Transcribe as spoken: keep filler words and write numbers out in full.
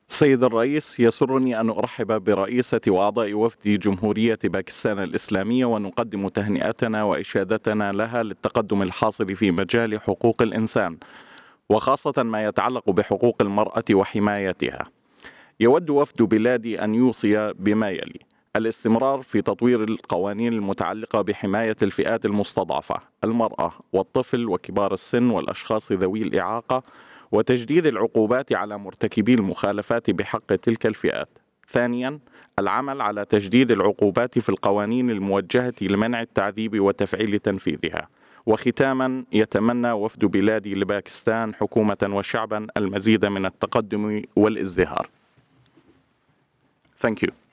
سيد الرئيس، يسرني أن أرحب برئيسة وأعضاء وفد جمهورية باكستان الإسلامية ونقدم تهنئتنا وإشادتنا لها للتقدم الحاصل في مجال حقوق الإنسان، وخاصة ما يتعلق بحقوق المرأة وحمايتها. يود وفد بلادي أن يوصي بما يلي: الاستمرار في تطوير القوانين المتعلقة بحماية الفئات المستضعفة، المرأة والطفل وكبار السن والأشخاص ذوي الإعاقة، وتجديد العقوبات على مرتكبي المخالفات بحق تلك الفئات. ثانيا، العمل على تجديد العقوبات في القوانين الموجهة لمنع التعذيب وتفعيل تنفيذها. وختاما، يتمنى وفد بلادي لباكستان حكومة وشعبا المزيد من التقدم والازدهار. Thank you.